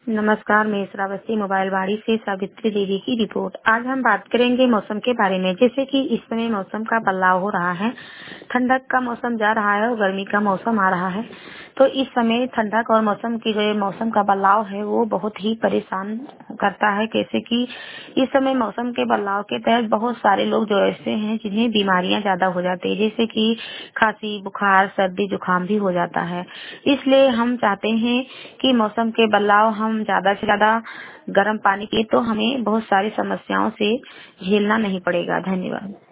नमस्कार, मैं श्रावस्ती मोबाइल वाड़ी से सावित्री देवी की रिपोर्ट। आज हम बात करेंगे मौसम के बारे में। जैसे कि इस समय मौसम का बदलाव हो रहा है, ठंडक का मौसम जा रहा है और गर्मी का मौसम आ रहा है। तो इस समय ठंडक और मौसम की जो मौसम का बदलाव है वो बहुत ही परेशान करता है। कैसे कि इस समय मौसम के बदलाव के तहत बहुत सारे लोग जो ऐसे हैं जिन्हें बीमारियां ज्यादा हो जाती है, जैसे कि खांसी, बुखार, सर्दी, जुकाम भी हो जाता है। इसलिए हम चाहते हैं कि मौसम के बदलाव हम ज्यादा से ज्यादा गर्म पानी पिए तो हमें बहुत सारी समस्याओं से झेलना नहीं पड़ेगा। धन्यवाद।